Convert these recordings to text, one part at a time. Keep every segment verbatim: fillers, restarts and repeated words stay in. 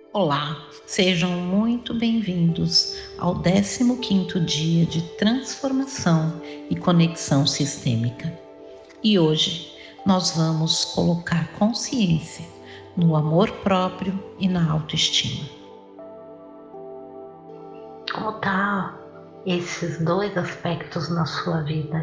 Olá, sejam muito bem-vindos ao décimo quinto dia de transformação e conexão sistêmica. E hoje nós vamos colocar consciência no amor próprio e na autoestima. Como tá esses dois aspectos na sua vida?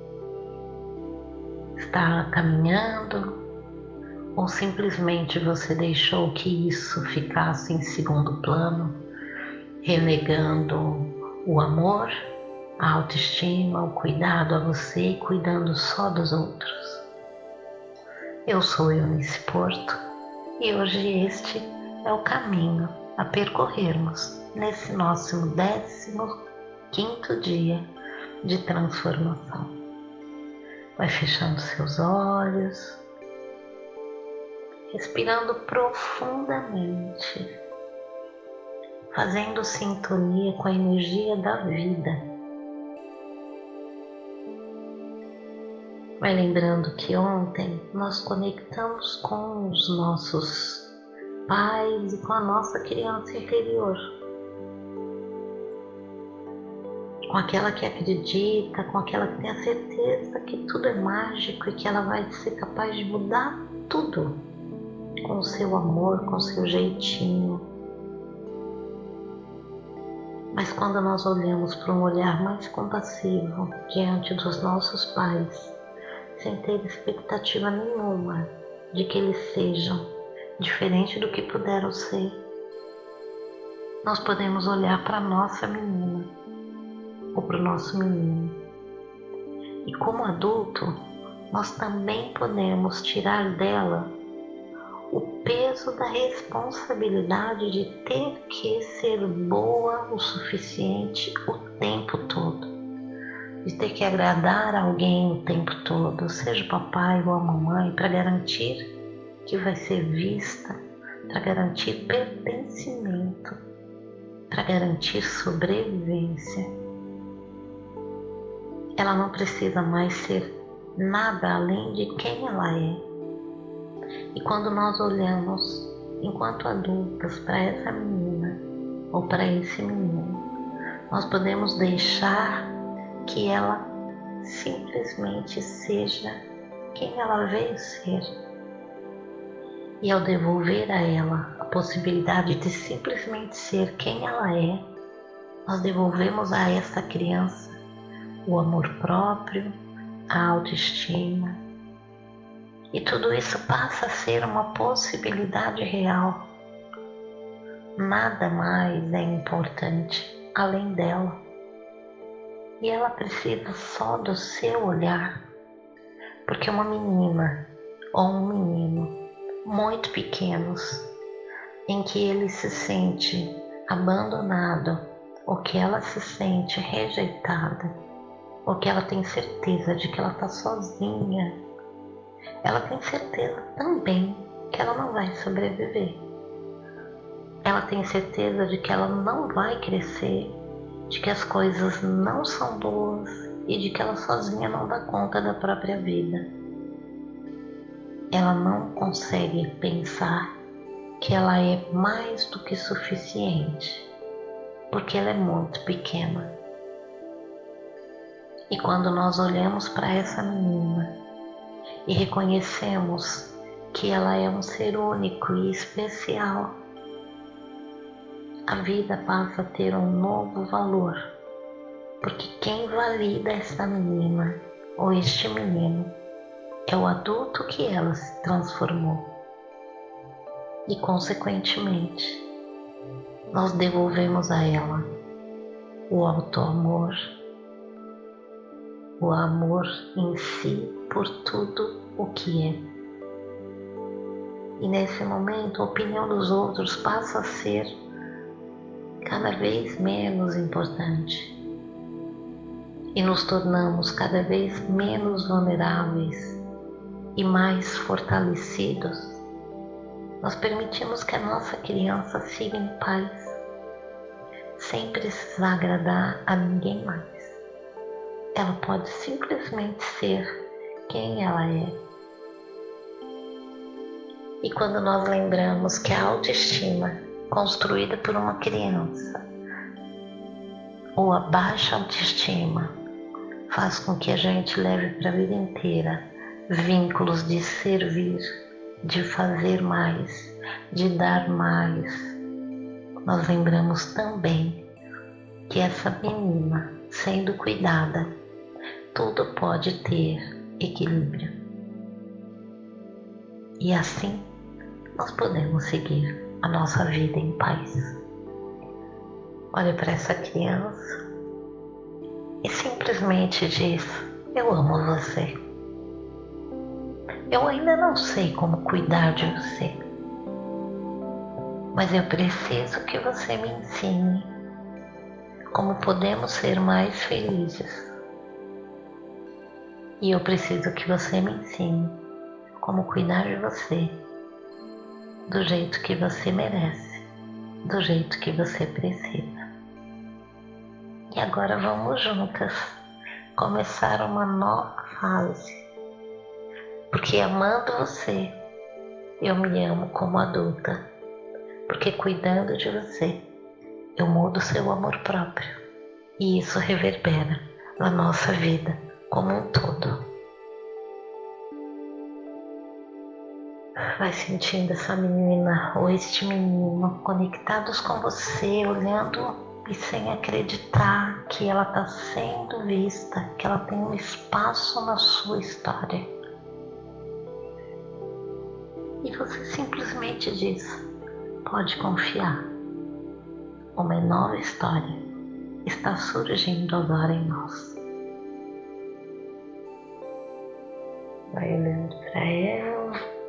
Está caminhando? Ou simplesmente você deixou que isso ficasse em segundo plano, renegando o amor, a autoestima, o cuidado a você e cuidando só dos outros? Eu sou Eunice Porto e hoje este é o caminho a percorrermos nesse nosso décimo quinto dia de transformação. Vai fechando seus olhos, respirando profundamente, fazendo sintonia com a energia da vida. Vai lembrando que ontem nós conectamos com os nossos pais e com a nossa criança interior, com aquela que acredita, com aquela que tem a certeza que tudo é mágico e que ela vai ser capaz de mudar tudo com o seu amor, com o seu jeitinho. Mas quando nós olhamos para um olhar mais compassivo diante dos nossos pais, sem ter expectativa nenhuma de que eles sejam diferente do que puderam ser, nós podemos olhar para a nossa menina ou para o nosso menino. E como adulto, nós também podemos tirar dela o peso da responsabilidade de ter que ser boa o suficiente o tempo todo, de ter que agradar alguém o tempo todo, seja o papai ou a mamãe, para garantir que vai ser vista, para garantir pertencimento, para garantir sobrevivência. Ela não precisa mais ser nada além de quem ela é. E quando nós olhamos, enquanto adultas, para essa menina ou para esse menino, nós podemos deixar que ela simplesmente seja quem ela veio ser. E ao devolver a ela a possibilidade de simplesmente ser quem ela é, nós devolvemos a essa criança o amor próprio, a autoestima. E tudo isso passa a ser uma possibilidade real. Nada mais é importante além dela. E ela precisa só do seu olhar. Porque uma menina ou um menino muito pequenos, em que ele se sente abandonado, ou que ela se sente rejeitada, ou que ela tem certeza de que ela está sozinha, ela tem certeza também que ela não vai sobreviver. Ela tem certeza de que ela não vai crescer, de que as coisas não são boas e de que ela sozinha não dá conta da própria vida. Ela não consegue pensar que ela é mais do que suficiente, porque ela é muito pequena. E quando nós olhamos para essa menina e reconhecemos que ela é um ser único e especial, a vida passa a ter um novo valor, porque quem valida essa menina ou este menino é o adulto que ela se transformou. E consequentemente, nós devolvemos a ela o auto-amor, o amor em si por tudo o que é. E nesse momento a opinião dos outros passa a ser cada vez menos importante. E nos tornamos cada vez menos vulneráveis e mais fortalecidos. Nós permitimos que a nossa criança siga em paz, sem precisar agradar a ninguém mais. Ela pode simplesmente ser quem ela é. E quando nós lembramos que a autoestima construída por uma criança, ou a baixa autoestima, faz com que a gente leve para a vida inteira vínculos de servir, de fazer mais, de dar mais. Nós lembramos também que essa menina, sendo cuidada, tudo pode ter equilíbrio. E assim nós podemos seguir a nossa vida em paz. Olha para essa criança e simplesmente diz: eu amo você. Eu ainda não sei como cuidar de você, mas eu preciso que você me ensine como podemos ser mais felizes. E eu preciso que você me ensine como cuidar de você do jeito que você merece, do jeito que você precisa. E agora vamos juntas começar uma nova fase, porque amando você, eu me amo como adulta, porque cuidando de você, eu mudo seu amor próprio, e isso reverbera na nossa vida como um todo. Vai sentindo essa menina ou este menino conectados com você, olhando e sem acreditar que ela está sendo vista, que ela tem um espaço na sua história. E você simplesmente diz: pode confiar, uma nova história está surgindo agora em nós. Vai olhando para ela.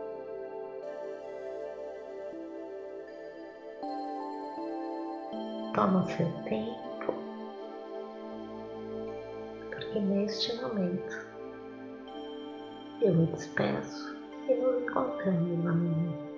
Toma seu tempo, porque neste momento eu me despeço e nos encontramos amanhã.